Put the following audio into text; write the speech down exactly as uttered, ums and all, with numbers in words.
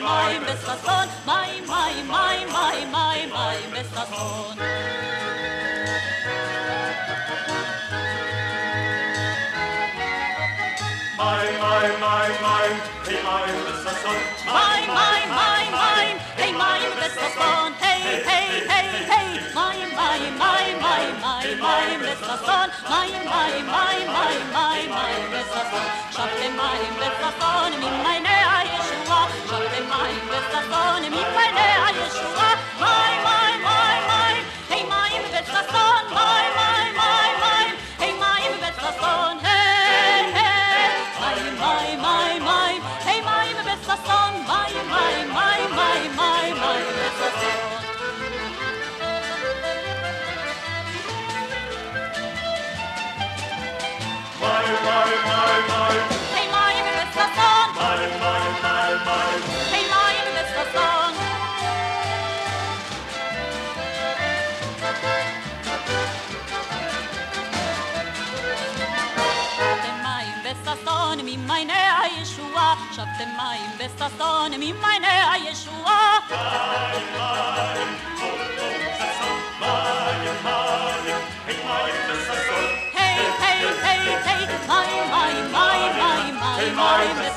מים בששון, מים, מים, מים, מים, מים, מים בששון. מים, מים, מים, מים, היי מים בששון. מים, מים, מים, מים, היי מים בששון. היי, היי, היי, היי, מים, מים, מים, מים, מים, מים בששון. מים, מים, מים, מים, מים, מים בששון. שבתם מים בששון ממעייני הישועה. שבתם מים בששון ממעייני הישועה. מים, מים, מים, מים, היי מים בששון. מים, מים, מים, מים, היי מים בששון. היי, היי, מים, מים, מים, מים, היי מים בששון. מים, מים, מים, מים, מים, מים בששון. מים, מים, מים, מים, היי מים בששון. מים, מים, מים, מים, היי מים בששון. שבתם מים בששון ממעייני הישועה. שבתם מים בששון ממעייני הישועה. מים, מים, בששון. מים, מים, היי מים בששון. היי, היי, היי, היי, מים, מים, מים, מים, מים, מים